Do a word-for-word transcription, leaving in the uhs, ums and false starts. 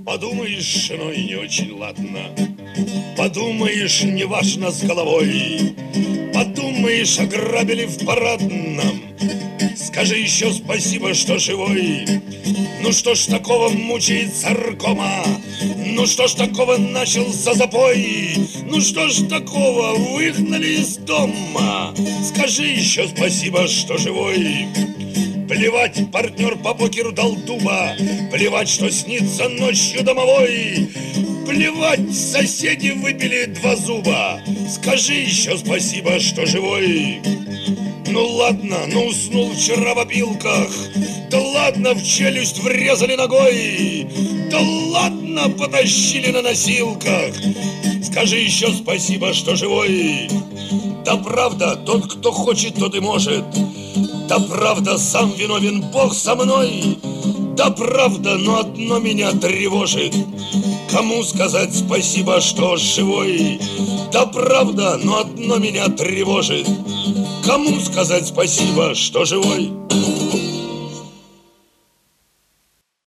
Подумаешь, с женой не очень ладно, подумаешь, неважно с головой, подумаешь, ограбили в парадном, скажи еще спасибо, что живой. Ну что ж такого мучает царкома? Ну что ж такого начался запой? Ну что ж такого выгнали из дома? Скажи еще спасибо, что живой. Плевать, партнер по покеру дал дуба, плевать, что снится ночью домовой, плевать, соседи выпили два зуба, скажи еще спасибо, что живой. Ну ладно, ну уснул вчера в опилках, да ладно, в челюсть врезали ногой, да ладно, потащили на носилках, скажи еще спасибо, что живой. Да правда, тот, кто хочет, тот и может. Да правда, сам виновен, Бог со мной. Да правда, но одно меня тревожит. Кому сказать спасибо, что живой? Да правда, но одно меня тревожит. Кому сказать спасибо, что живой?